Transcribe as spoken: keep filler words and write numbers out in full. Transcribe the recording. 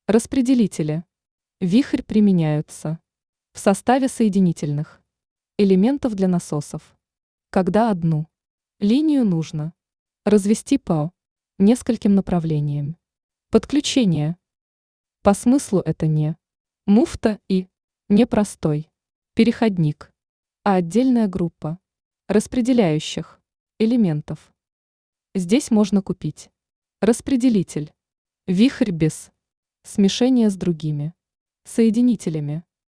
Распределители. Вихрь применяются в составе соединительных элементов для насосов, когда одну линию нужно развести по нескольким направлениям. Подключение. По смыслу это не муфта и не простой переходник, а отдельная группа распределяющих элементов. Здесь можно купить распределитель, вихрь без смешения с другими соединителями.